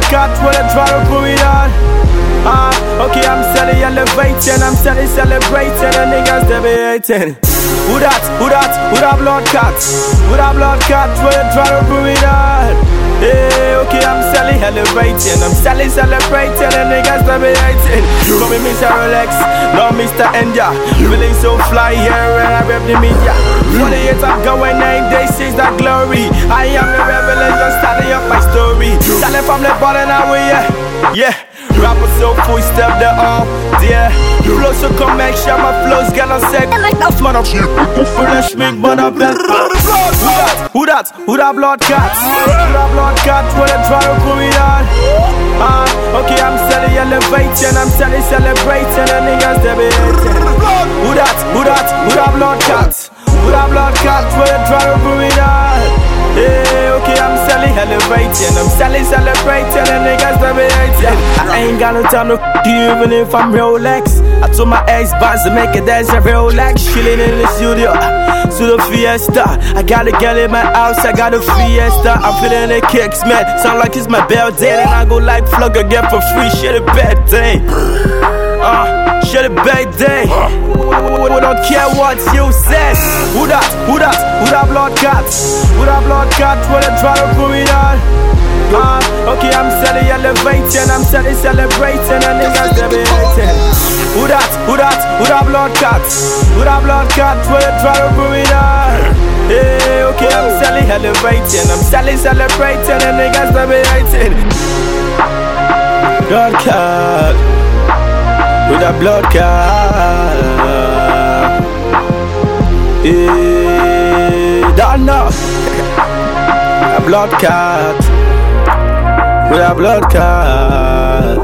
cat with a try to put it on. Okay, I'm selling, elevating, I'm selling, celebrating, and niggas they be hating. Who that blood cat? Who that blood cat with a try to put it on? Yeah, okay, I'm selling, elevating, I'm selling, celebrating, and niggas they be hating. Call me Mr. Rolex, not Mr. India. Feeling so fly here when I rep the media. 48 I'm going 9 days since that glory. I am the revelation, starting up my story. Selling from the bottom now, yeah. Rapper so full step the up, yeah. Flow so connection, my flows gonna say like that man of shit. Fresh make man of belt. Who that blood cat? Who that blood cat? What a try to put me on? Okay, I'm selling, elevating, I'm selling, celebrating, and niggas they be hating. Who that blood cat? Who that blood cat? What a try to put me on? Yeah, okay, I'm selling, elevating, I'm selling, celebrating, and niggas they be hating. I ain't got no time to you even if I'm Rolex. I told my ex-boss to make it dance a Rolex. Chilling in the studio, fiesta. I got a girl in my house, I got a fiesta. I'm feeling the kicks, man, sound like it's my birthday. And I go like plug again for free, shit a bad day. Shit a bad day. We don't care what you say. Who that blood cat? Who that blood cat? What a try to put it on? Okay, I'm selling, elevating, I'm selling, celebrating, and niggas they be hating. Who that blood cat? Who that blood cat? What a try to put it on? Yeah, okay, I'm selling, elevating, I'm selling, celebrating, and niggas they be hating. Blood cat. With a blood cat, don't know. A blood cat, with a blood cat.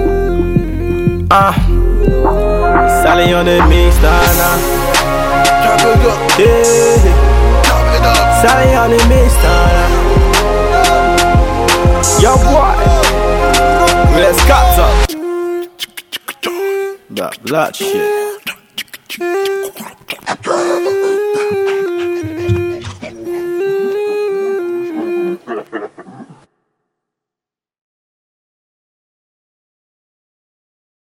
Sally on the mix, nah. Sally on the mix, nah. Yo boy, let's cut up. That blood shit.